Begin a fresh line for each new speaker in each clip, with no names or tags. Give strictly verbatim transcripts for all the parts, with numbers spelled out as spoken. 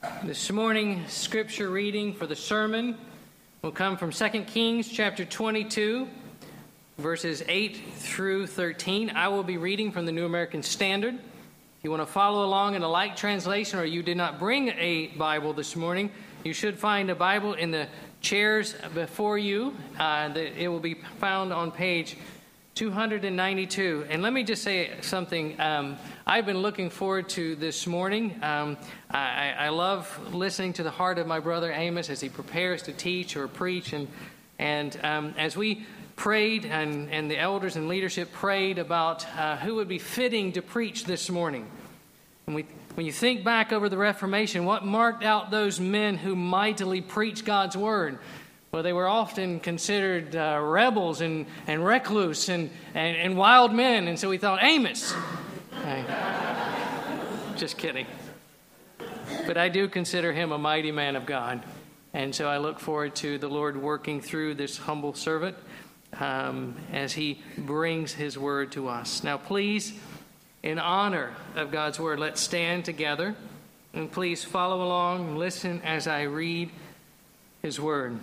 This morning, scripture reading for the sermon will come from Second Kings chapter twenty-two, verses eight through thirteen. I will be reading from the New American Standard. If you want to follow along in a light translation, or you did not bring a Bible this morning, you should find a Bible in the chairs before you. Uh, it will be found on page two hundred ninety-two. And let me just say something. Um, I've been looking forward to this morning. Um, I, I love listening to the heart of my brother Amos as he prepares to teach or preach. And and um, as we prayed and, and the elders and leadership prayed about uh, who would be fitting to preach this morning. And we, when you think back over the Reformation, what marked out those men who mightily preached God's word? Well, they were often considered uh, rebels and, and recluse and, and, and wild men. And so we thought, Amos. Hey. Just kidding. But I do consider him a mighty man of God. And so I look forward to the Lord working through this humble servant um, as he brings his word to us. Now, please, in honor of God's word, let's stand together. And please follow along and listen as I read his word.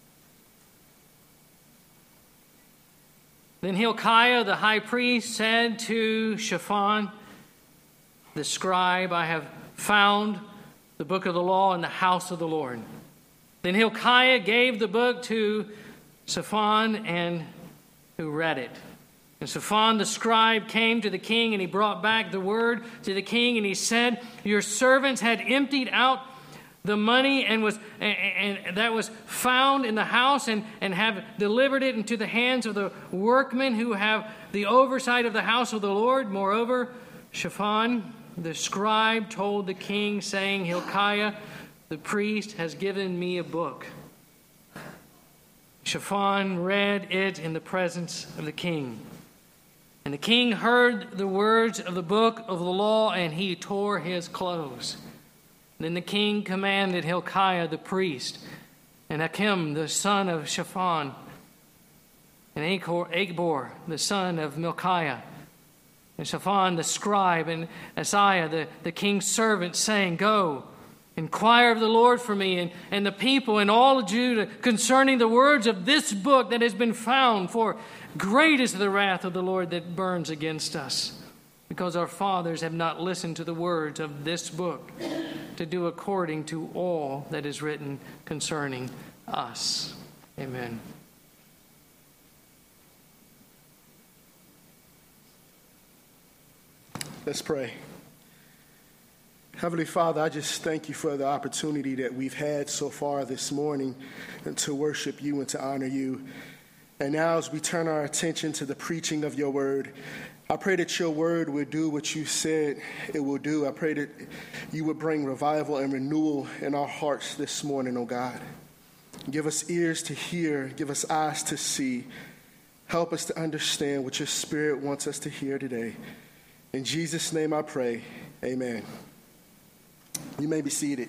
Then Hilkiah the high priest said to Shaphan the scribe, I have found the book of the law in the house of the Lord. Then Hilkiah gave the book to Shaphan, and who read it. And Shaphan the scribe came to the king, and he brought back the word to the king, and he said, your servants had emptied out the money and was and, and that was found in the house and, and have delivered it into the hands of the workmen who have the oversight of the house of the Lord. Moreover, Shaphan the scribe told the king, saying, Hilkiah the priest has given me a book. Shaphan read it in the presence of the king. And the king heard the words of the book of the law, and he tore his clothes. Then the king commanded Hilkiah the priest, and Achim the son of Shaphan, and Achbor the son of Milchiah, and Shaphan the scribe, and Asaiah the, the king's servant, saying, go, inquire of the Lord for me and, and the people and all of Judah concerning the words of this book that has been found, for great is the wrath of the Lord that burns against us, because our fathers have not listened to the words of this book, to do according to all that is written concerning us. Amen.
Let's pray. Heavenly Father, I just thank you for the opportunity that we've had so far this morning and to worship you and to honor you. And now as we turn our attention to the preaching of your word, I pray that your word will do what you said it will do. I pray that you would bring revival and renewal in our hearts this morning, oh God. Give us ears to hear. Give us eyes to see. Help us to understand what your spirit wants us to hear today. In Jesus' name I pray, amen. You may be seated.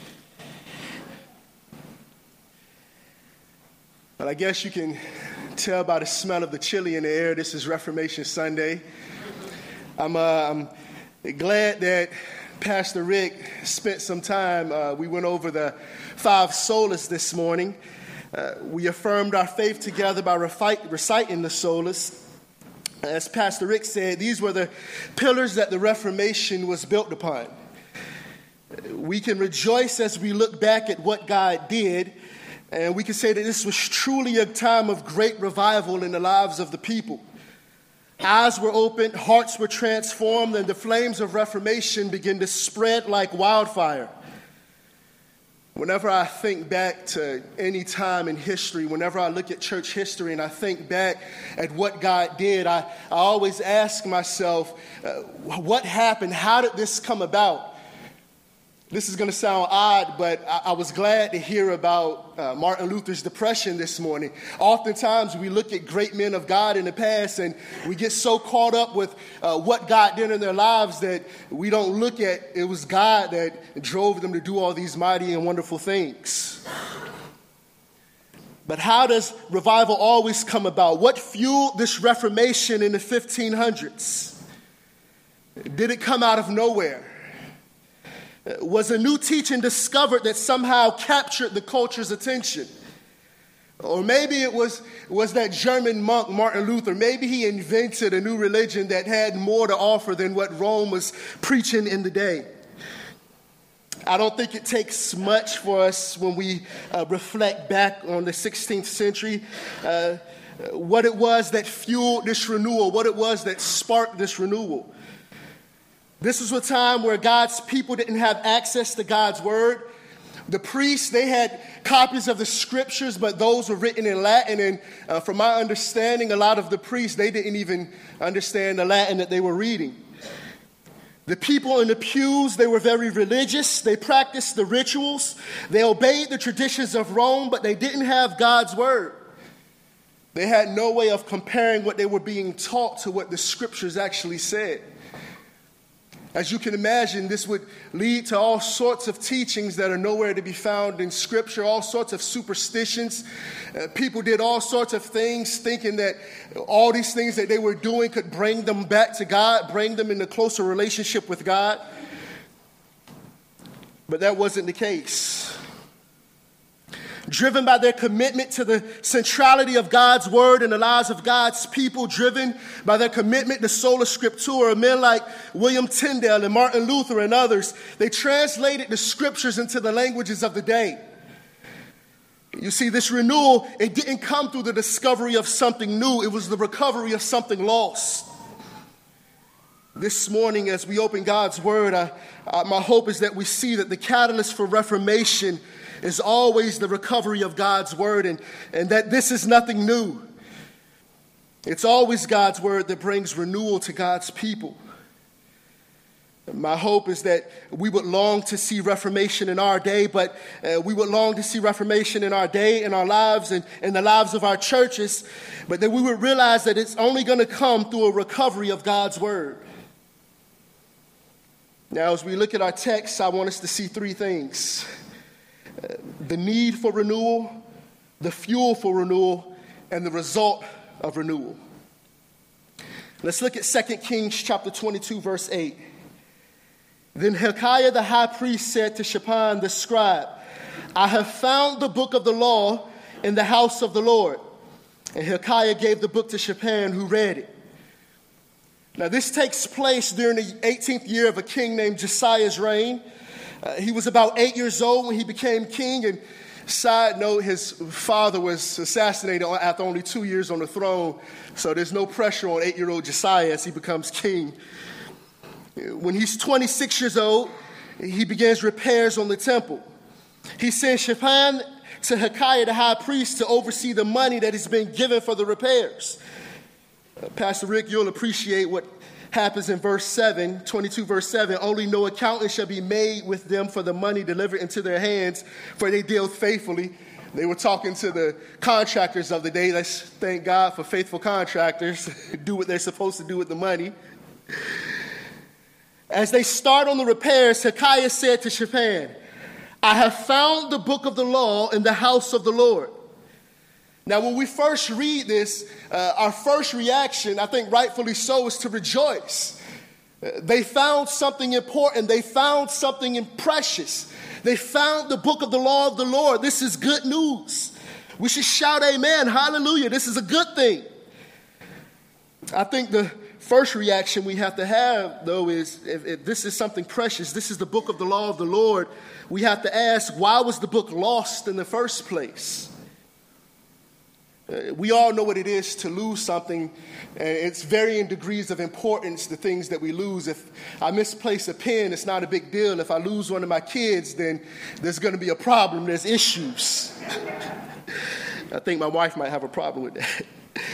But I guess you can tell by the smell of the chili in the air, this is Reformation Sunday. I'm, uh, I'm glad that Pastor Rick spent some time. Uh, we went over the five solas this morning. Uh, we affirmed our faith together by recite, reciting the solas. As Pastor Rick said, these were the pillars that the Reformation was built upon. We can rejoice as we look back at what God did, and we can say that this was truly a time of great revival in the lives of the people. Eyes were opened, hearts were transformed, and the flames of Reformation began to spread like wildfire. Whenever I think back to any time in history, whenever I look at church history and I think back at what God did, I, I always ask myself, uh, what happened? How did this come about? This is going to sound odd, but I, I was glad to hear about uh, Martin Luther's depression this morning. Oftentimes, we look at great men of God in the past, and we get so caught up with uh, what God did in their lives that we don't look at it was God that drove them to do all these mighty and wonderful things. But how does revival always come about? What fueled this Reformation in the fifteen hundreds? Did it come out of nowhere? Was a new teaching discovered that somehow captured the culture's attention? Or maybe it was, was that German monk, Martin Luther. Maybe he invented a new religion that had more to offer than what Rome was preaching in the day. I don't think it takes much for us when we uh, reflect back on the sixteenth century, uh, what it was that fueled this renewal, what it was that sparked this renewal. This was a time where God's people didn't have access to God's word. The priests, they had copies of the scriptures, but those were written in Latin. And uh, from my understanding, a lot of the priests, they didn't even understand the Latin that they were reading. The people in the pews, they were very religious. They practiced the rituals. They obeyed the traditions of Rome, but they didn't have God's word. They had no way of comparing what they were being taught to what the scriptures actually said. As you can imagine, this would lead to all sorts of teachings that are nowhere to be found in Scripture, all sorts of superstitions. Uh, people did all sorts of things thinking that all these things that they were doing could bring them back to God, bring them in a closer relationship with God. But that wasn't the case. Driven by their commitment to the centrality of God's word in the lives of God's people, driven by their commitment to sola scriptura, men like William Tyndale and Martin Luther and others, they translated the scriptures into the languages of the day. You see, this renewal, it didn't come through the discovery of something new. It was the recovery of something lost. This morning, as we open God's word, I, I, my hope is that we see that the catalyst for reformation is always the recovery of God's word, and, and that this is nothing new. It's always God's word that brings renewal to God's people. My hope is that we would long to see reformation in our day, but uh, we would long to see reformation in our day, in our lives, and in the lives of our churches, but that we would realize that it's only going to come through a recovery of God's word. Now, as we look at our text, I want us to see three things. Uh, the need for renewal, the fuel for renewal, and the result of renewal. Let's look at Second Kings chapter twenty-two, verse eight. Then Hilkiah the high priest said to Shaphan the scribe, I have found the book of the law in the house of the Lord. And Hilkiah gave the book to Shaphan, who read it. Now this takes place during the eighteenth year of a king named Josiah's reign. Uh, he was about eight years old when he became king, and side note, his father was assassinated after only two years on the throne, so there's no pressure on eight-year-old Josiah as he becomes king. When he's twenty-six years old, he begins repairs on the temple. He sends Shaphan to Hilkiah the high priest to oversee the money that has been given for the repairs. Uh, Pastor Rick, you'll appreciate what happens in verse seven, twenty-two verse seven, only no accountant shall be made with them for the money delivered into their hands, for they deal faithfully. They were talking to the contractors of the day. Let's thank God for faithful contractors, do what they're supposed to do with the money. As they start on the repairs, Hilkiah said to Shaphan, I have found the book of the law in the house of the Lord. Now, when we first read this, uh, our first reaction, I think rightfully so, is to rejoice. Uh, they found something important. They found something precious. They found the book of the law of the Lord. This is good news. We should shout amen, hallelujah. This is a good thing. I think the first reaction we have to have, though, is if, if this is something precious, this is the book of the law of the Lord, we have to ask, why was the book lost in the first place? Uh, we all know what it is to lose something, and it's varying degrees of importance, the things that we lose. If I misplace a pen, it's not a big deal. If I lose one of my kids, then there's going to be a problem. There's issues. I think my wife might have a problem with that.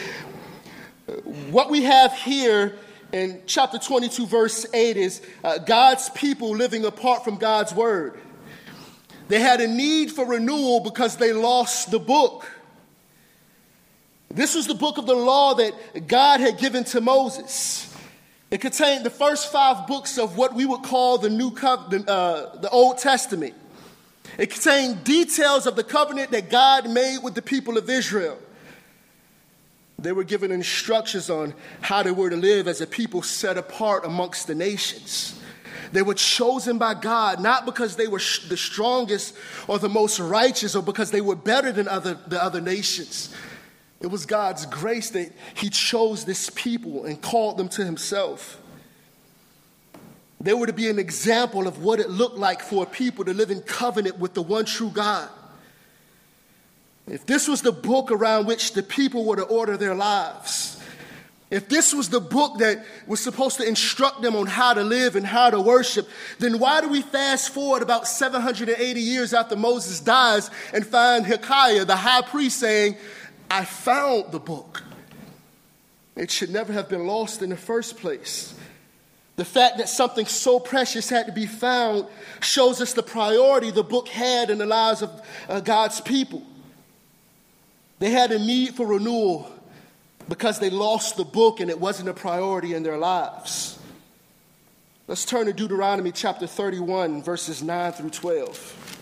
What we have here in chapter twenty-two, verse eight is uh, God's people living apart from God's word. They had a need for renewal because they lost the book. This was the book of the law that God had given to Moses. It contained the first five books of what we would call the New Covenant, uh, the Old Testament. It contained details of the covenant that God made with the people of Israel. They were given instructions on how they were to live as a people set apart amongst the nations. They were chosen by God, not because they were sh- the strongest or the most righteous or because they were better than other, the other nations. It was God's grace that he chose this people and called them to himself. They were to be an example of what it looked like for a people to live in covenant with the one true God. If this was the book around which the people were to order their lives, if this was the book that was supposed to instruct them on how to live and how to worship, then why do we fast forward about seven hundred eighty years after Moses dies and find Hilkiah, the high priest, saying, I found the book? It should never have been lost in the first place. The fact that something so precious had to be found shows us the priority the book had in the lives of uh, God's people. They had a need for renewal because they lost the book and it wasn't a priority in their lives. Let's turn to Deuteronomy chapter thirty-one, verses nine through twelve.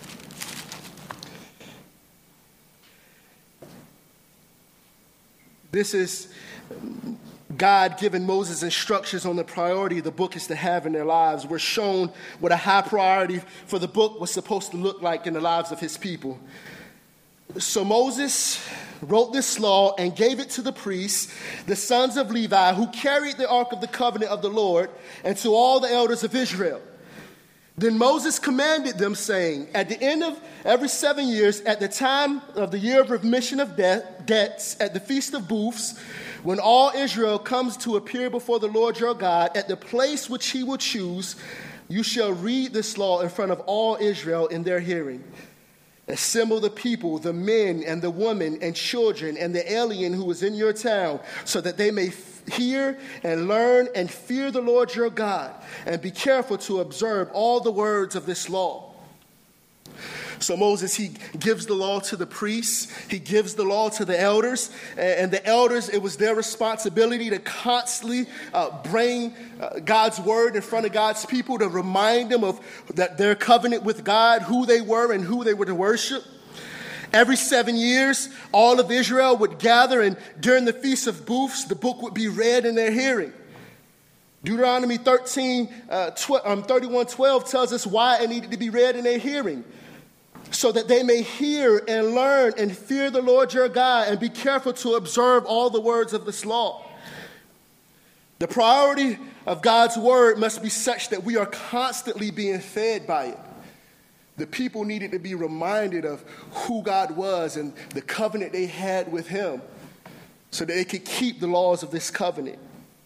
This is God giving Moses instructions on the priority the book is to have in their lives. We're shown what a high priority for the book was supposed to look like in the lives of his people. So Moses wrote this law and gave it to the priests, the sons of Levi, who carried the ark of the covenant of the Lord, and to all the elders of Israel. Then Moses commanded them, saying, at the end of every seven years, at the time of the year of remission of de- debts, at the Feast of Booths, when all Israel comes to appear before the Lord your God, at the place which he will choose, you shall read this law in front of all Israel in their hearing. Assemble the people, the men and the women and children and the alien who is in your town, so that they may f- hear and learn and fear the Lord your God, and be careful to observe all the words of this law. So Moses, he gives the law to the priests, he gives the law to the elders, and the elders, it was their responsibility to constantly uh, bring uh, God's word in front of God's people, to remind them of that their covenant with God, who they were and who they were to worship. Every seven years, all of Israel would gather, and during the Feast of Booths, the book would be read in their hearing. Deuteronomy thirteen, uh, tw- um, thirty-one twelve tells us why it needed to be read in their hearing. So that they may hear and learn and fear the Lord your God, and be careful to observe all the words of this law. The priority of God's word must be such that we are constantly being fed by it. The people needed to be reminded of who God was and the covenant they had with him, so that they could keep the laws of this covenant.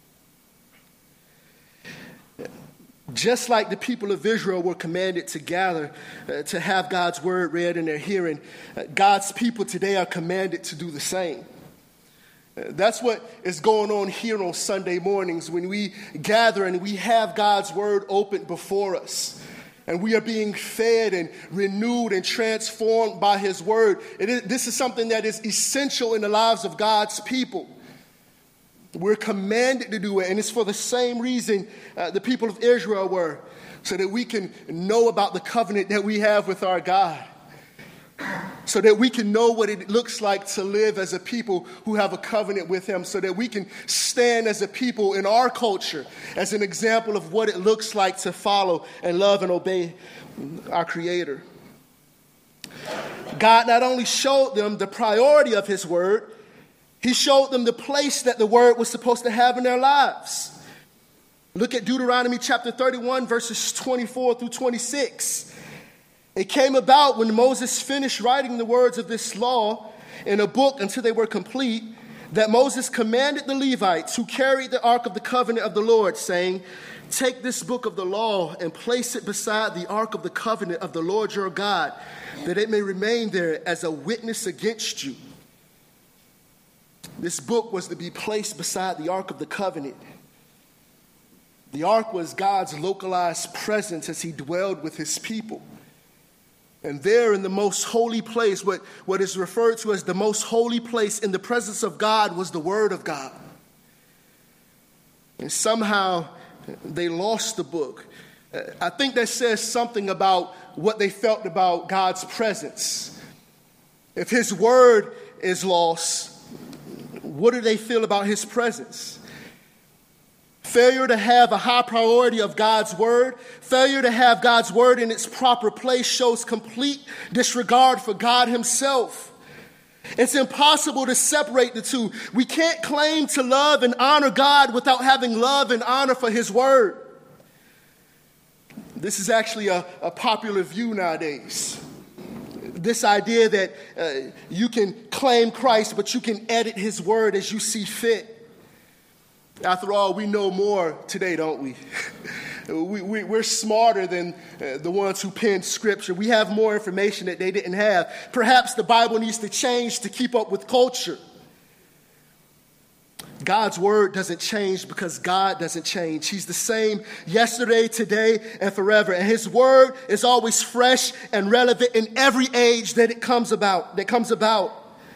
Just like the people of Israel were commanded to gather uh, to have God's word read in their hearing, uh, God's people today are commanded to do the same. Uh, that's what is going on here on Sunday mornings when we gather and we have God's word open before us. And we are being fed and renewed and transformed by his word. It is, this is something that is essential in the lives of God's people. We're commanded to do it, and it's for the same reason uh, the people of Israel were, so that we can know about the covenant that we have with our God, so that we can know what it looks like to live as a people who have a covenant with him, so that we can stand as a people in our culture as an example of what it looks like to follow and love and obey our Creator. God not only showed them the priority of his word, he showed them the place that the word was supposed to have in their lives. Look at Deuteronomy chapter thirty-one, verses twenty-four through twenty-six. It came about when Moses finished writing the words of this law in a book until they were complete, that Moses commanded the Levites who carried the ark of the covenant of the Lord, saying, take this book of the law and place it beside the ark of the covenant of the Lord your God, that it may remain there as a witness against you. This book was to be placed beside the Ark of the Covenant. The Ark was God's localized presence as he dwelled with his people. And there in the most holy place, what, what is referred to as the most holy place in the presence of God, was the Word of God. And somehow they lost the book. I think that says something about what they felt about God's presence. If his Word is lost, what do they feel about his presence? Failure to have a high priority of God's word, failure to have God's word in its proper place shows complete disregard for God himself. It's impossible to separate the two. We can't claim to love and honor God without having love and honor for his word. This is actually a, a popular view nowadays. This idea that uh, you can claim Christ, but you can edit his word as you see fit. After all, we know more today, don't we? we, we we're smarter than uh, the ones who penned scripture. We have more information that they didn't have. Perhaps the Bible needs to change to keep up with culture. God's word doesn't change because God doesn't change. He's the same yesterday, today, and forever. And his word is always fresh and relevant in every age that it comes about, that comes about.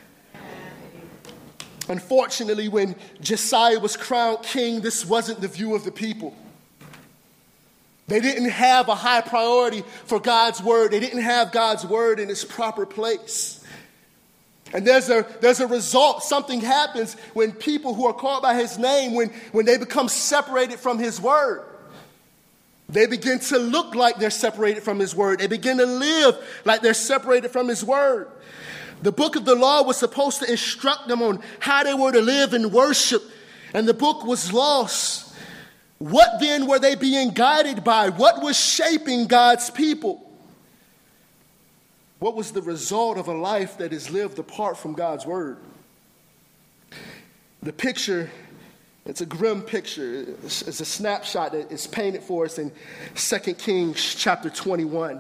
Unfortunately, when Josiah was crowned king, this wasn't the view of the people. They didn't have a high priority for God's word. They didn't have God's word in its proper place. And there's a, there's a result. Something happens when people who are called by his name, when, when they become separated from his word. They begin to look like they're separated from his word. They begin to live like they're separated from his word. The book of the law was supposed to instruct them on how they were to live and worship, and the book was lost. What then were they being guided by? What was shaping God's people? What was the result of a life that is lived apart from God's word? The picture, it's a grim picture. It's a snapshot that is painted for us in Second Kings chapter twenty-one.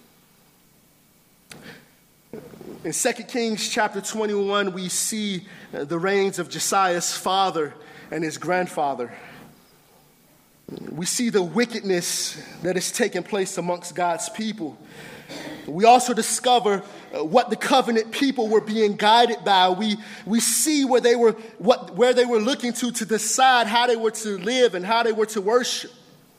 In Second Kings chapter twenty-one, we see the reigns of Josiah's father and his grandfather. We see the wickedness that is taking place amongst God's people. We also discover what the covenant people were being guided by. We, we see where they were, what, where they were looking to to decide how they were to live and how they were to worship.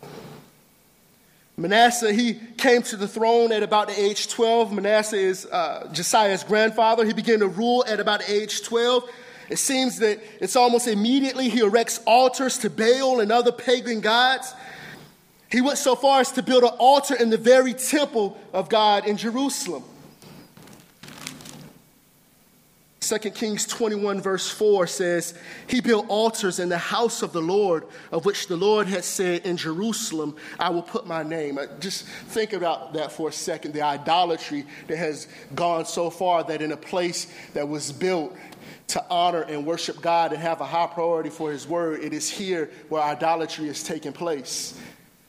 Manasseh, he came to the throne at about the age twelve. Manasseh is uh, Josiah's grandfather. He began to rule at about the age twelve. It seems that it's almost immediately he erects altars to Baal and other pagan gods. He went so far as to build an altar in the very temple of God in Jerusalem. Second Kings twenty-one verse four says, he built altars in the house of the Lord, of which the Lord had said, in Jerusalem, I will put my name. Just think about that for a second, the idolatry that has gone so far that in a place that was built to honor and worship God and have a high priority for his word, it is here where idolatry is taking place.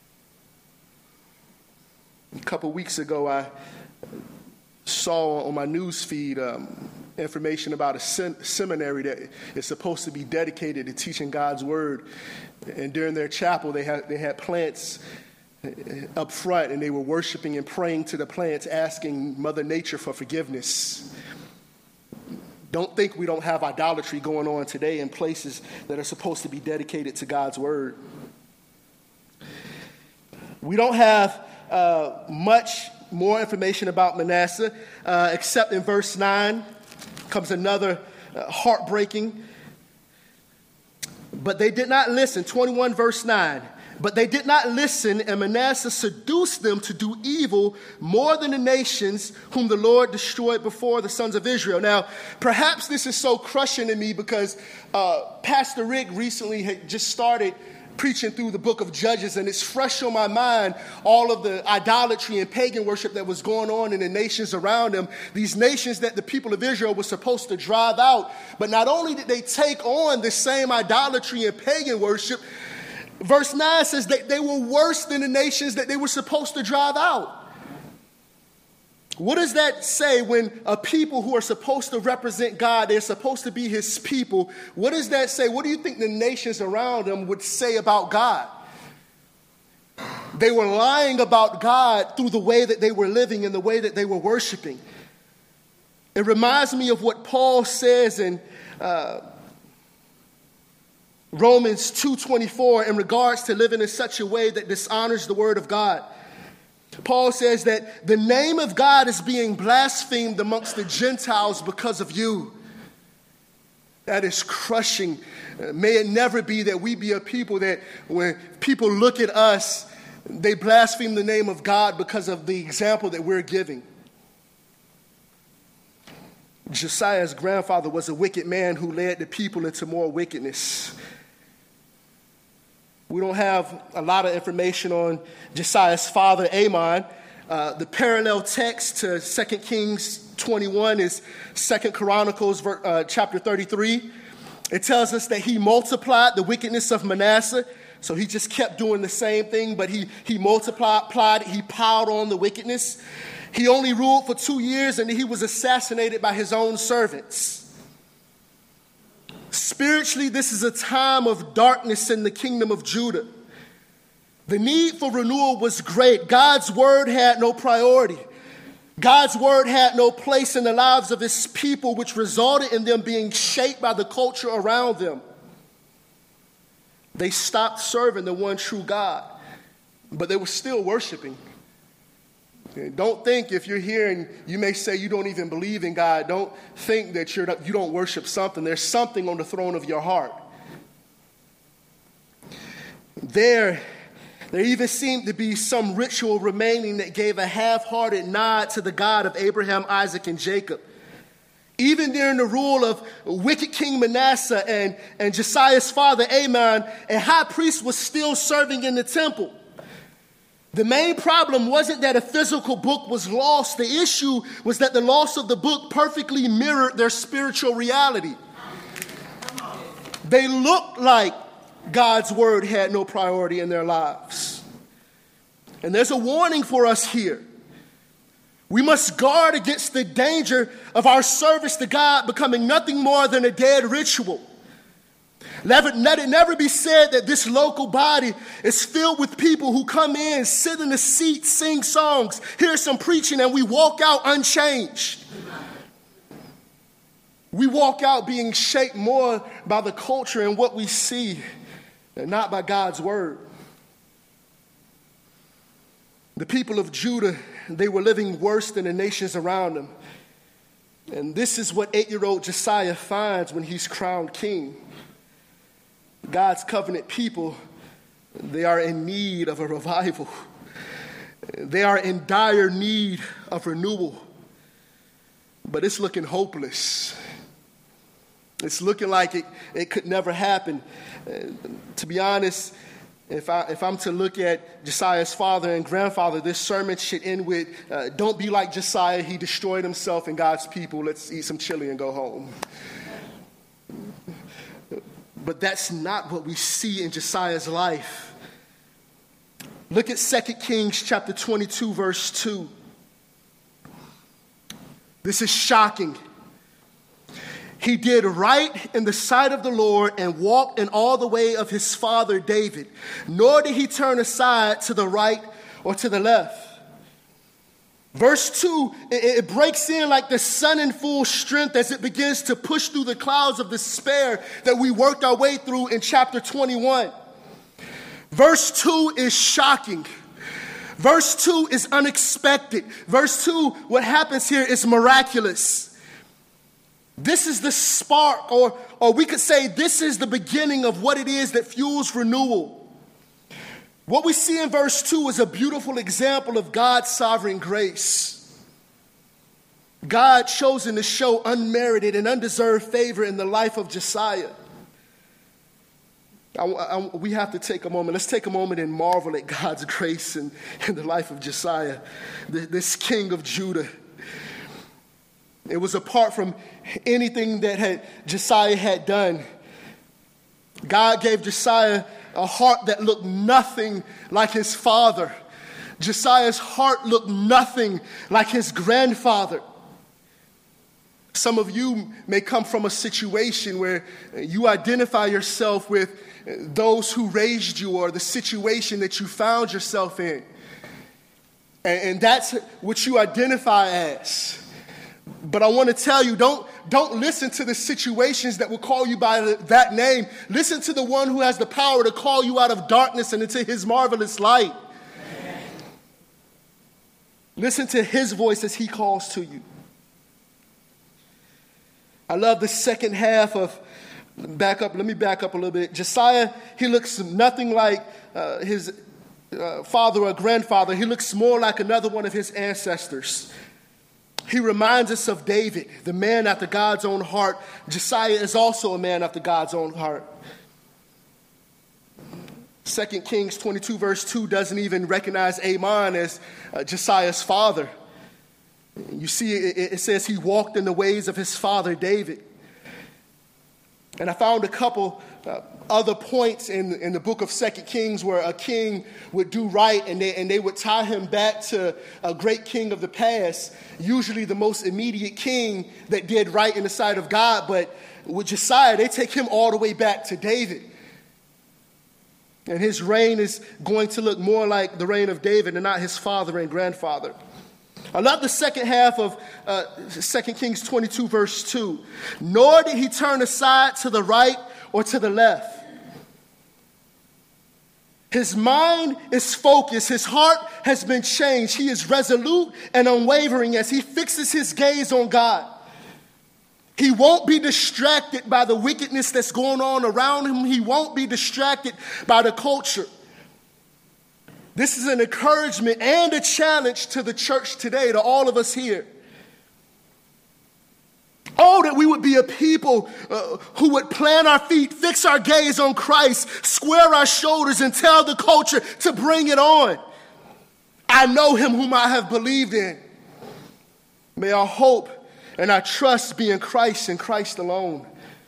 A couple weeks ago, I saw on my news feed um, information about a sem- seminary that is supposed to be dedicated to teaching God's word. And during their chapel, they had they had plants up front, and they were worshiping and praying to the plants, asking Mother Nature for forgiveness. Don't think we don't have idolatry going on today in places that are supposed to be dedicated to God's word. We don't have uh, much more information about Manasseh, uh, except in verse nine comes another uh, heartbreaking. But they did not listen. twenty-one verse nine. But they did not listen, and Manasseh seduced them to do evil more than the nations whom the Lord destroyed before the sons of Israel. Now, perhaps this is so crushing to me because uh, Pastor Rick recently had just started preaching through the book of Judges, and it's fresh on my mind, all of the idolatry and pagan worship that was going on in the nations around them, these nations that the people of Israel were supposed to drive out. But not only did they take on the same idolatry and pagan worship, verse nine says that they were worse than the nations that they were supposed to drive out. What does that say when a people who are supposed to represent God, they're supposed to be his people? What does that say? What do you think the nations around them would say about God? They were lying about God through the way that they were living and the way that they were worshiping. It reminds me of what Paul says in uh, Romans two twenty-four in regards to living in such a way that dishonors the word of God. Paul says that the name of God is being blasphemed amongst the Gentiles because of you. That is crushing. Uh, may it never be that we be a people that when people look at us, they blaspheme the name of God because of the example that we're giving. Josiah's grandfather was a wicked man who led the people into more wickedness. We don't have a lot of information on Josiah's father, Amon. Uh, the parallel text to Second Kings twenty-one is Second Chronicles uh, chapter thirty-three. It tells us that he multiplied the wickedness of Manasseh. So he just kept doing the same thing, but he, he multiplied, he piled on the wickedness. He only ruled for two years and he was assassinated by his own servants. Spiritually, this is a time of darkness in the kingdom of Judah. The need for renewal was great. God's word had no priority. God's word had no place in the lives of his people, which resulted in them being shaped by the culture around them. They stopped serving the one true God, but they were still worshiping. Don't think if you're here and you may say you don't even believe in God, don't think that you're not, you don't worship something. There's something on the throne of your heart. There, there even seemed to be some ritual remaining that gave a half-hearted nod to the God of Abraham, Isaac, and Jacob. Even during the rule of wicked King Manasseh and, and Josiah's father Amon, a high priest was still serving in the temple. The main problem wasn't that a physical book was lost. The issue was that the loss of the book perfectly mirrored their spiritual reality. They looked like God's word had no priority in their lives. And there's a warning for us here. We must guard against the danger of our service to God becoming nothing more than a dead ritual. Let it, let it never be said that this local body is filled with people who come in, sit in a seat, sing songs, hear some preaching, and we walk out unchanged. We walk out being shaped more by the culture and what we see, and not by God's word. The people of Judah, they were living worse than the nations around them. And this is what eight-year-old Josiah finds when he's crowned king. God's covenant people, they are in need of a revival. They are in dire need of renewal. But it's looking hopeless. It's looking like it, it could never happen. Uh, to be honest, if, I, if I'm to look at Josiah's father and grandfather, this sermon should end with, uh, don't be like Josiah, he destroyed himself and God's people. Let's eat some chili and go home. But that's not what we see in Josiah's life. Look at Second Kings chapter twenty-two, verse two. This is shocking. He did right in the sight of the Lord and walked in all the way of his father David, nor did he turn aside to the right or to the left. Verse two, it, it breaks in like the sun in full strength as it begins to push through the clouds of despair that we worked our way through in chapter twenty-one. Verse two is shocking. Verse two is unexpected. Verse two, what happens here is miraculous. This is the spark, or, or we could say this is the beginning of what it is that fuels renewal. What we see in verse two is a beautiful example of God's sovereign grace. God chosen to show unmerited and undeserved favor in the life of Josiah. I, I, we have to take a moment. Let's take a moment and marvel at God's grace in, in the life of Josiah, the, this king of Judah. It was apart from anything that had, Josiah had done. God gave Josiah a heart that looked nothing like his father. Josiah's heart looked nothing like his grandfather. Some of you may come from a situation where you identify yourself with those who raised you or the situation that you found yourself in. And, and that's what you identify as. But I want to tell you, don't, don't listen to the situations that will call you by that name. Listen to the one who has the power to call you out of darkness and into his marvelous light. Amen. Listen to his voice as he calls to you. I love the second half of, back up, let me back up a little bit. Josiah, he looks nothing like uh, his uh, father or grandfather. He looks more like another one of his ancestors. He reminds us of David, the man after God's own heart. Josiah is also a man after God's own heart. Second Kings twenty-two verse two doesn't even recognize Amon as uh, Josiah's father. You see, it, it says he walked in the ways of his father David. And I found a couple uh, other points in, in the book of Second Kings where a king would do right and they, and they would tie him back to a great king of the past, usually the most immediate king that did right in the sight of God. But with Josiah, they take him all the way back to David. And his reign is going to look more like the reign of David and not his father and grandfather. I love the second half of uh, Second Kings twenty-two, verse two. Nor did he turn aside to the right or to the left. His mind is focused. His heart has been changed. He is resolute and unwavering as he fixes his gaze on God. He won't be distracted by the wickedness that's going on around him. He won't be distracted by the culture. This is an encouragement and a challenge to the church today, to all of us here. Oh, that we would be a people uh, who would plant our feet, fix our gaze on Christ, square our shoulders, and tell the culture to bring it on. I know him whom I have believed in. May our hope and our trust be in Christ and Christ alone.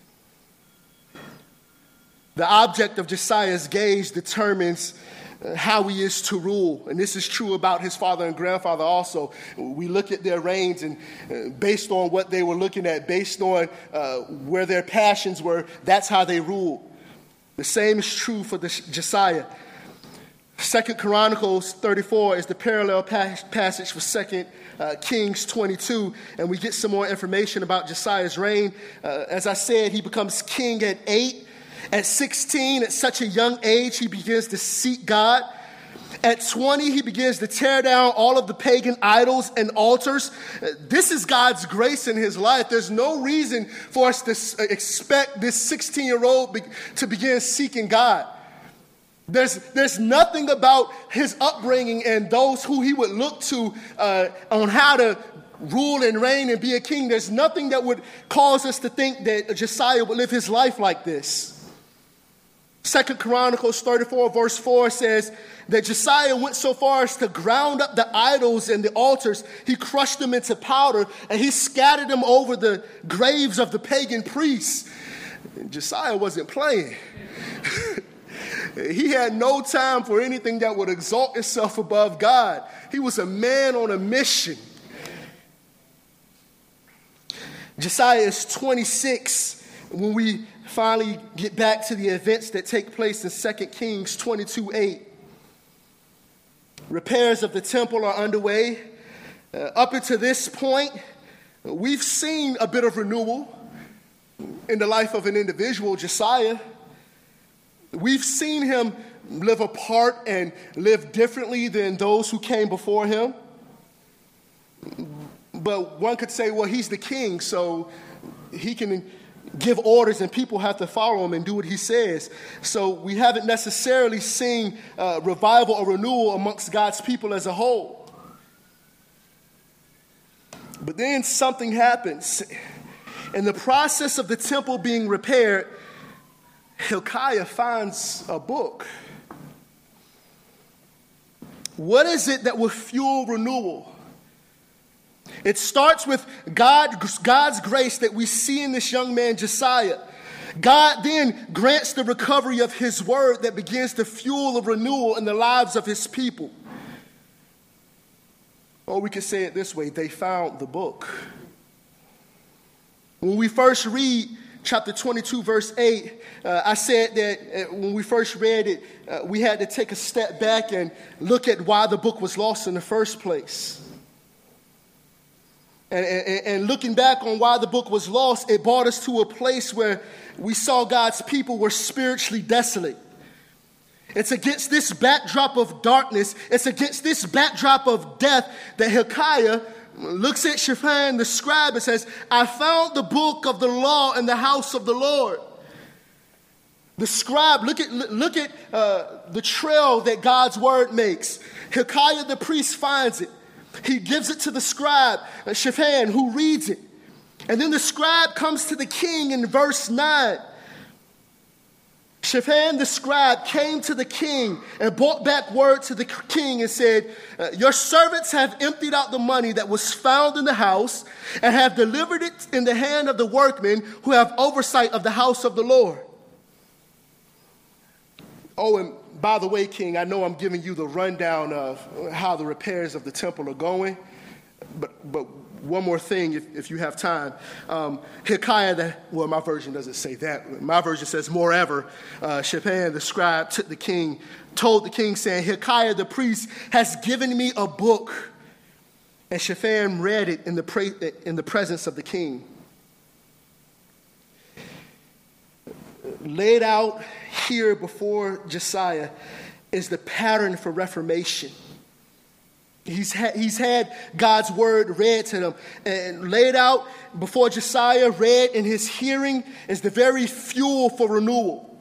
The object of Josiah's gaze determines how he is to rule. And this is true about his father and grandfather also. We look at their reigns and uh, based on what they were looking at, based on uh, where their passions were, that's how they ruled. The same is true for the Josiah. Second Chronicles thirty-four is the parallel pas- passage for Second uh, Kings twenty-two, and we get some more information about Josiah's reign. Uh, as I said, he becomes king at eight. At sixteen, at such a young age, he begins to seek God. At twenty, he begins to tear down all of the pagan idols and altars. This is God's grace in his life. There's no reason for us to expect this sixteen-year-old to begin seeking God. There's, there's nothing about his upbringing and those who he would look to uh, on how to rule and reign and be a king. There's nothing that would cause us to think that Josiah would live his life like this. Second Chronicles thirty-four, verse four says that Josiah went so far as to ground up the idols and the altars. He crushed them into powder and he scattered them over the graves of the pagan priests. And Josiah wasn't playing. He had no time for anything that would exalt itself above God. He was a man on a mission. Josiah is twenty-six when we finally get back to the events that take place in Second Kings twenty-two eight. Repairs of the temple are underway. Uh, up until this point, we've seen a bit of renewal in the life of an individual, Josiah. We've seen him live apart and live differently than those who came before him. But one could say, well, he's the king, so he can give orders and people have to follow him and do what he says. So we haven't necessarily seen uh, revival or renewal amongst God's people as a whole. But then something happens. In the process of the temple being repaired, Hilkiah finds a book. What is it that will fuel renewal? It starts with God, God's grace that we see in this young man, Josiah. God then grants the recovery of his word that begins to fuel a renewal in the lives of his people. Or we could say it this way, they found the book. When we first read chapter twenty-two, verse eight, uh, I said that uh, when we first read it, uh, we had to take a step back and look at why the book was lost in the first place. And, and, and looking back on why the book was lost, it brought us to a place where we saw God's people were spiritually desolate. It's against this backdrop of darkness, it's against this backdrop of death that Hilkiah looks at Shaphan the scribe and says, I found the book of the law in the house of the Lord. The scribe, look at, look at uh, the trail that God's word makes. Hilkiah the priest finds it. He gives it to the scribe, uh, Shaphan, who reads it. And then the scribe comes to the king in verse nine. Shaphan the scribe came to the king and brought back word to the king and said, uh, your servants have emptied out the money that was found in the house and have delivered it in the hand of the workmen who have oversight of the house of the Lord. Oh, and by the way, King, I know I'm giving you the rundown of how the repairs of the temple are going, but but one more thing, if, if you have time. Um, Hilkiah, the, well, my version doesn't say that. My version says, moreover, uh, Shaphan the scribe took the king, told the king, saying, Hilkiah the priest has given me a book. And Shaphan read it in the, pre- in the presence of the king. Laid out here before Josiah is the pattern for reformation. He's had, he's had God's word read to them and laid out before Josiah, read in his hearing, is the very fuel for renewal.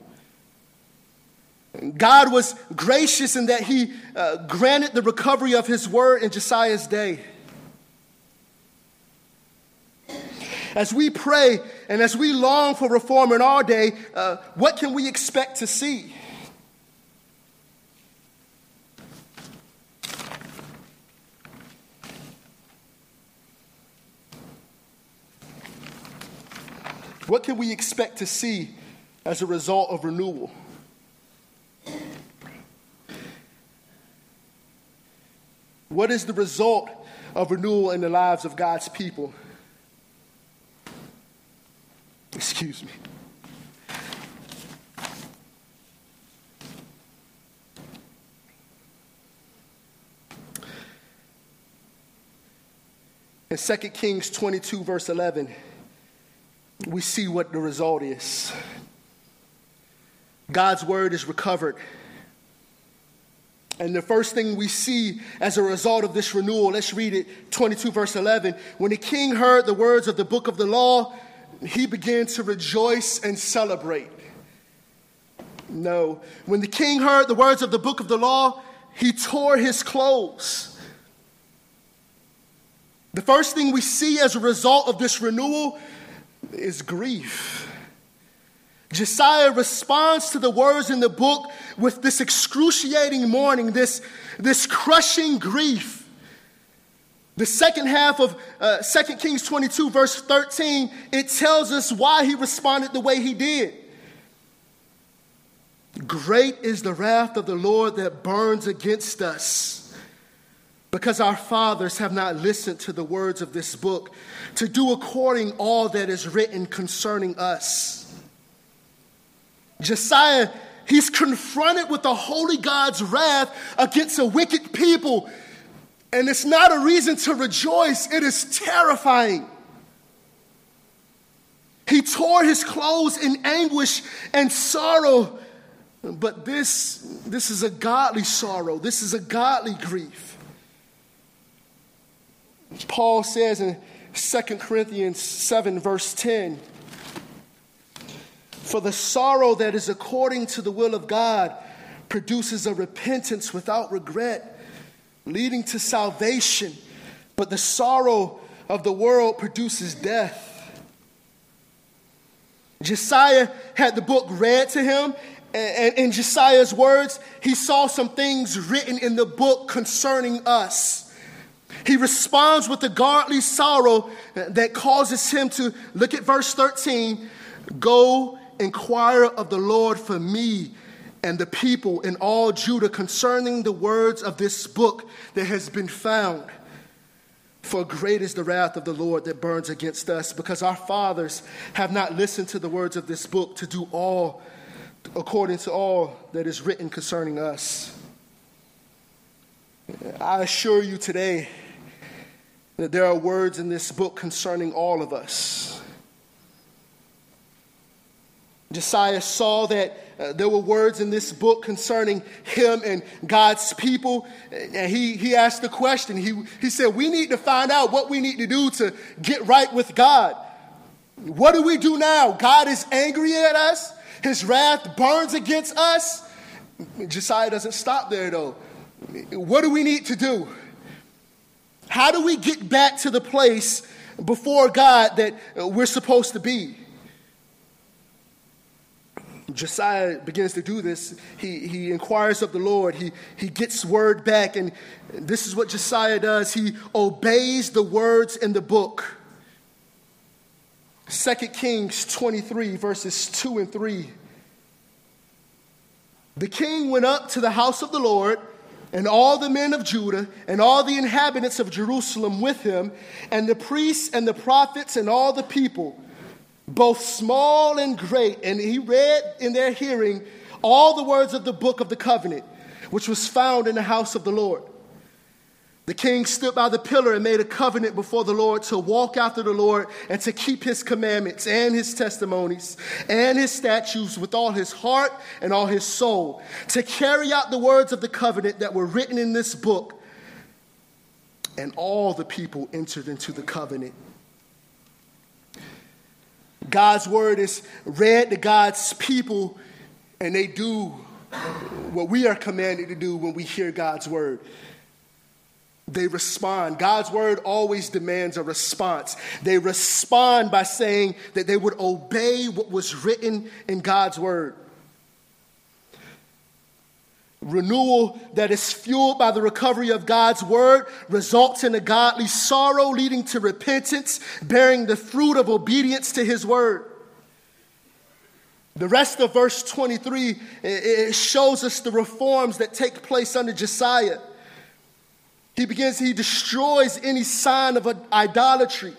God was gracious in that he uh, granted the recovery of his word in Josiah's day. As we pray and as we long for reform in our day, uh, what can we expect to see? What can we expect to see as a result of renewal? What is the result of renewal in the lives of God's people? Excuse me. In Second Kings twenty-two, verse eleven, we see what the result is. God's word is recovered. And the first thing we see as a result of this renewal, let's read it, twenty-two, verse eleven. When the king heard the words of the book of the law, he began to rejoice and celebrate. No. When the king heard the words of the book of the law, he tore his clothes. The first thing we see as a result of this renewal is grief. Josiah responds to the words in the book with this excruciating mourning, this, this crushing grief. The second half of uh, Second Kings twenty-two, verse thirteen, it tells us why he responded the way he did. Great is the wrath of the Lord that burns against us, because our fathers have not listened to the words of this book, to do according all that is written concerning us. Josiah, he's confronted with the holy God's wrath against a wicked people. And it's not a reason to rejoice. It is terrifying. He tore his clothes in anguish and sorrow. But this, this is a godly sorrow. This is a godly grief. Paul says in Second Corinthians seven, verse ten, for the sorrow that is according to the will of God produces a repentance without regret, leading to salvation, but the sorrow of the world produces death. Josiah had the book read to him, and in Josiah's words, he saw some things written in the book concerning us. He responds with a godly sorrow that causes him to, look at verse thirteen, go inquire of the Lord for me and the people in all Judah concerning the words of this book that has been found. For great is the wrath of the Lord that burns against us, because our fathers have not listened to the words of this book to do all according to all that is written concerning us. I assure you today that there are words in this book concerning all of us. Josiah saw that uh, there were words in this book concerning him and God's people. And he, he asked the question. He, he said, we need to find out what we need to do to get right with God. What do we do now? God is angry at us. His wrath burns against us. Josiah doesn't stop there, though. What do we need to do? How do we get back to the place before God that we're supposed to be? Josiah begins to do this. He, he inquires of the Lord. He, he gets word back, and this is what Josiah does. He obeys the words in the book. Second Kings twenty-three, verses two and three. The king went up to the house of the Lord, and all the men of Judah and all the inhabitants of Jerusalem with him, and the priests and the prophets and all the people, both small and great. And he read in their hearing all the words of the book of the covenant, which was found in the house of the Lord. The king stood by the pillar and made a covenant before the Lord to walk after the Lord and to keep his commandments and his testimonies and his statutes with all his heart and all his soul, to carry out the words of the covenant that were written in this book. And all the people entered into the covenant. God's word is read to God's people, and they do what we are commanded to do when we hear God's word. They respond. God's word always demands a response. They respond by saying that they would obey what was written in God's word. Renewal that is fueled by the recovery of God's word results in a godly sorrow leading to repentance, bearing the fruit of obedience to his word. The rest of verse twenty-three, it shows us the reforms that take place under Josiah. He begins, he destroys any sign of idolatry.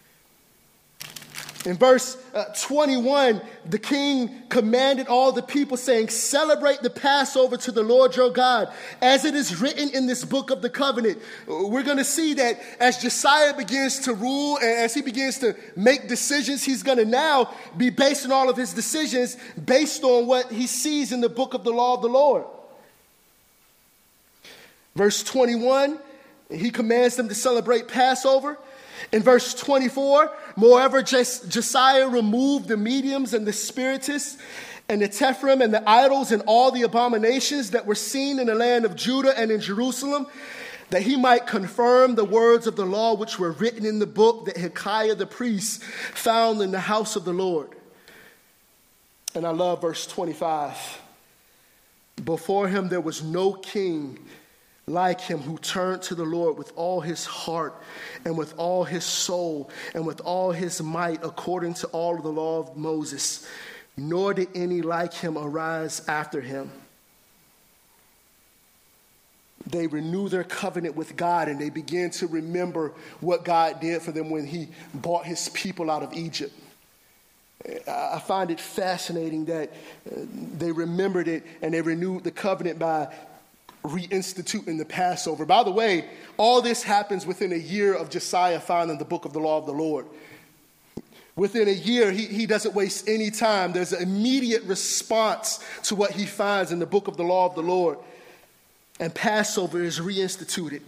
In verse uh, twenty-one, the king commanded all the people, saying, celebrate the Passover to the Lord your God, as it is written in this book of the covenant. We're going to see that as Josiah begins to rule and as he begins to make decisions, he's going to now be basing all of his decisions based on what he sees in the book of the law of the Lord. Verse twenty-one, he commands them to celebrate Passover. In verse twenty-four, moreover, Josiah removed the mediums and the spiritists and the Tephirim and the idols and all the abominations that were seen in the land of Judah and in Jerusalem, that he might confirm the words of the law which were written in the book that Hilkiah the priest found in the house of the Lord. And I love verse twenty-five. Before him there was no king like him, who turned to the Lord with all his heart and with all his soul and with all his might, according to all of the law of Moses, nor did any like him arise after him. They renew their covenant with God, and they begin to remember what God did for them when he brought his people out of Egypt. I find it fascinating that they remembered it and they renewed the covenant by reinstituting the Passover. By the way, all this happens within a year of Josiah finding the book of the law of the Lord. Within a year, he, he doesn't waste any time. There's an immediate response to what he finds in the book of the law of the Lord. And Passover is reinstituted.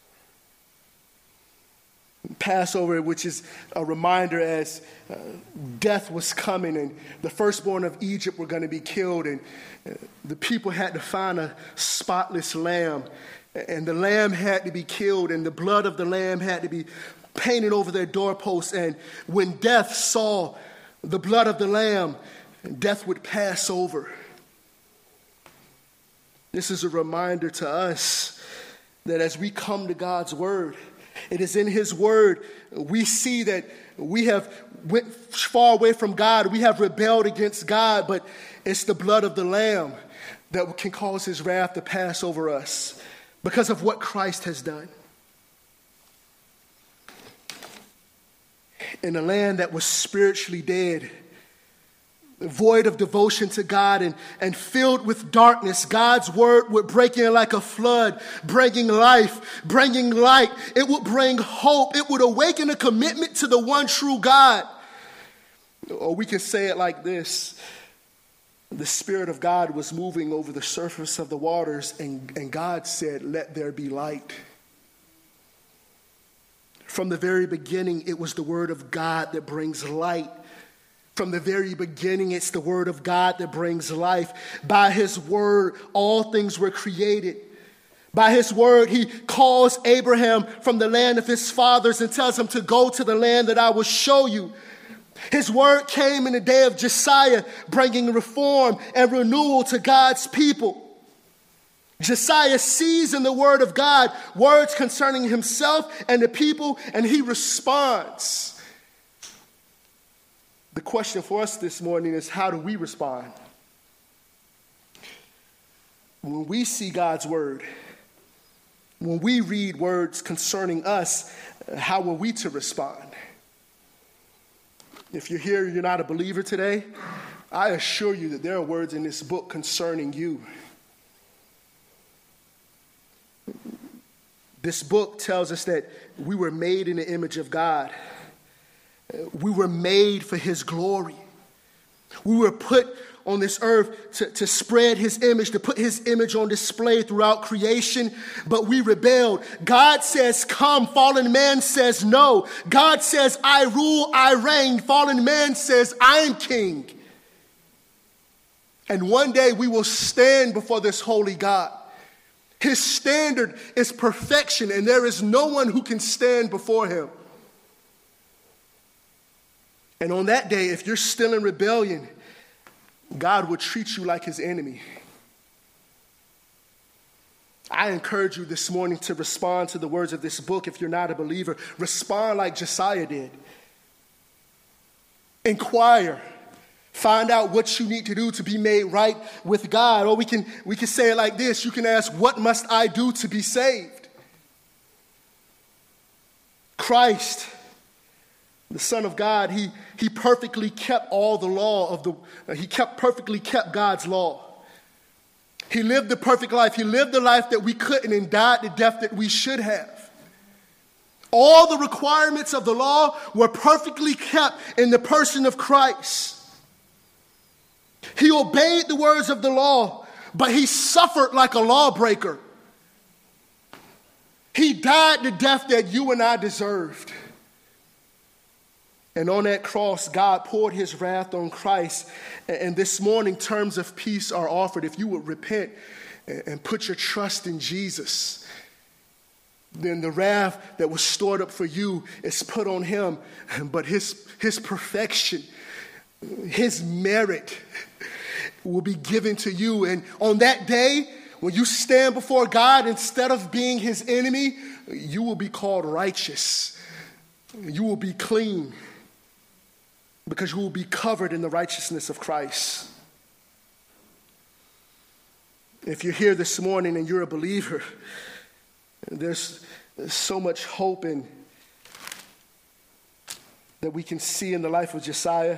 Passover, which is a reminder as uh, death was coming and the firstborn of Egypt were going to be killed, and uh, the people had to find a spotless lamb, and the lamb had to be killed, and the blood of the lamb had to be painted over their doorposts. And when death saw the blood of the lamb, death would pass over. This is a reminder to us that as we come to God's word, it is in his word we see that we have went far away from God. We have rebelled against God, but it's the blood of the Lamb that can cause his wrath to pass over us because of what Christ has done. In a land that was spiritually dead, void of devotion to God and, and filled with darkness, God's word would break in like a flood, bringing life, bringing light. It would bring hope. It would awaken a commitment to the one true God. Or we can say it like this. the Spirit of God was moving over the surface of the waters, and, and God said, "Let there be light." From the very beginning, it was the word of God that brings light. From the very beginning, it's the word of God that brings life. By his word, all things were created. By his word, he calls Abraham from the land of his fathers and tells him to go to the land that I will show you. His word came in the day of Josiah, bringing reform and renewal to God's people. Josiah sees in the word of God words concerning himself and the people, and he responds. The question for us this morning is, how do we respond? When we see God's word, when we read words concerning us, how are we to respond? If you're here and you're not a believer today, I assure you that there are words in this book concerning you. This book tells us that we were made in the image of God. We were made for his glory. We were put on this earth to, to spread his image, to put his image on display throughout creation, but we rebelled. God says, "Come." Fallen man says, "No." God says, "I rule, I reign." Fallen man says, "I am king." And one day we will stand before this holy God. His standard is perfection, and there is no one who can stand before him. And on that day, if you're still in rebellion, God will treat you like his enemy. I encourage you this morning to respond to the words of this book. If you're not a believer, respond like Josiah did. Inquire. Find out what you need to do to be made right with God. Or we can, we can say it like this. You can ask, "What must I do to be saved?" Christ, the Son of God, he, he perfectly kept all the law of the, uh, he kept perfectly kept God's law. He lived the perfect life. He lived the life that we couldn't and died the death that we should have. All the requirements of the law were perfectly kept in the person of Christ. He obeyed the words of the law, but he suffered like a lawbreaker. He died the death that you and I deserved. And on that cross, God poured his wrath on Christ. And this morning, terms of peace are offered. If you would repent and put your trust in Jesus, then the wrath that was stored up for you is put on him. But his, his perfection, his merit will be given to you. And on that day, when you stand before God, instead of being his enemy, you will be called righteous. You will be clean, because you will be covered in the righteousness of Christ. If you're here this morning and you're a believer, there's, there's so much hope in that we can see in the life of Josiah.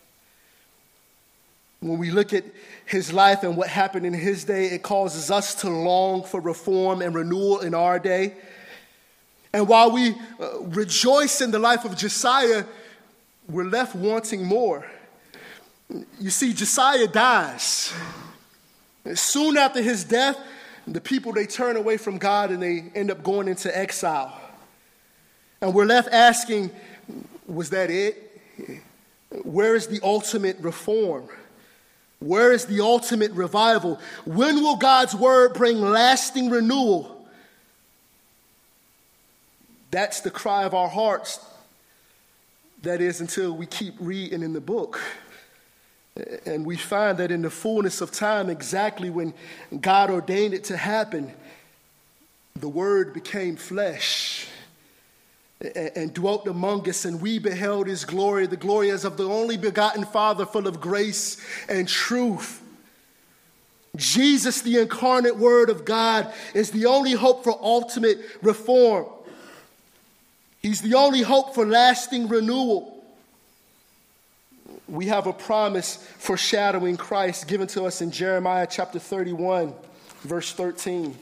When we look at his life and what happened in his day, it causes us to long for reform and renewal in our day. And while we uh, rejoice in the life of Josiah, we're left wanting more. You see, Josiah dies. Soon after his death, the people, they turn away from God and they end up going into exile. And we're left asking, was that it? Where is the ultimate reform? Where is the ultimate revival? When will God's word bring lasting renewal? That's the cry of our hearts. That is, until we keep reading in the book. And we find that in the fullness of time, exactly when God ordained it to happen, the word became flesh and dwelt among us, and we beheld his glory, the glory as of the only begotten Father, full of grace and truth. Jesus, the incarnate Word of God, is the only hope for ultimate reform. He's the only hope for lasting renewal. We have a promise foreshadowing Christ given to us in Jeremiah chapter thirty-one, verse thirteen.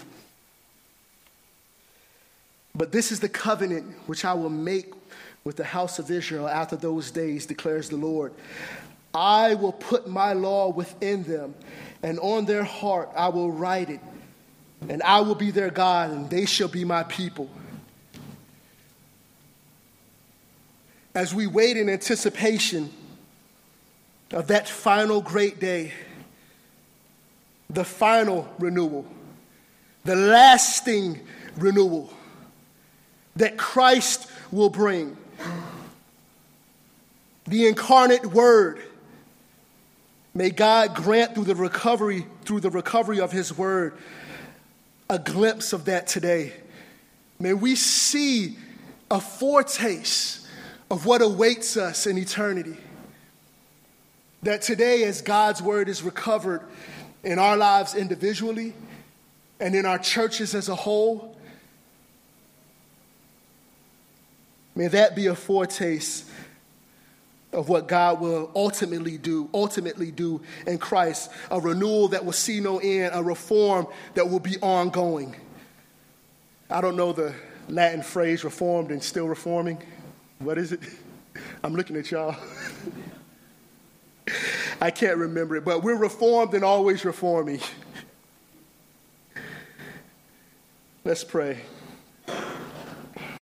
But this is the covenant which I will make with the house of Israel after those days, declares the Lord. I will put my law within them, and on their heart I will write it, and I will be their God, and they shall be my people. As we wait in anticipation of that final great day, the final renewal, the lasting renewal that Christ will bring, the incarnate Word, may God grant through the recovery, through the recovery of His Word, a glimpse of that today. May we see a foretaste of what awaits us in eternity. That today, as God's Word is recovered in our lives individually and in our churches as a whole, may that be a foretaste of what God will ultimately do, ultimately do in Christ, a renewal that will see no end, a reform that will be ongoing. I don't know the Latin phrase, reformed and still reforming. What is it? I'm looking at y'all. I can't remember it, but we're reformed and always reforming. Let's pray.